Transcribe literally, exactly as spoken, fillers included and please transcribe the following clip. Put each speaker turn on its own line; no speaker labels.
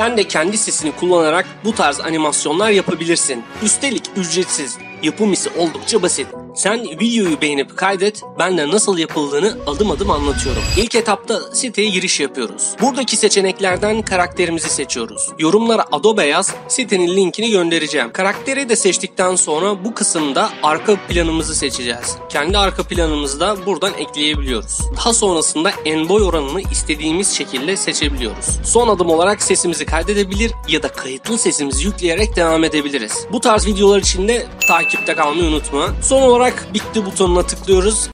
Sen de kendi sesini kullanarak bu tarz animasyonlar yapabilirsin. Üstelik ücretsiz. Yapım ise oldukça basit. Sen videoyu beğenip kaydet, ben de nasıl yapıldığını adım adım anlatıyorum. İlk etapta siteye giriş yapıyoruz. Buradaki seçeneklerden karakterimizi seçiyoruz. Yorumlara Adobe yaz, sitenin linkini göndereceğim. Karakteri de seçtikten sonra bu kısımda arka planımızı seçeceğiz. Kendi arka planımızı da buradan ekleyebiliyoruz. Daha sonrasında enboy oranını istediğimiz şekilde seçebiliyoruz. Son adım olarak sesimizi kaydedebilir ya da kayıtlı sesimizi yükleyerek devam edebiliriz. Bu tarz videolar için de takipte kalmayı unutma. Son olarak bitti butonuna tıklıyoruz.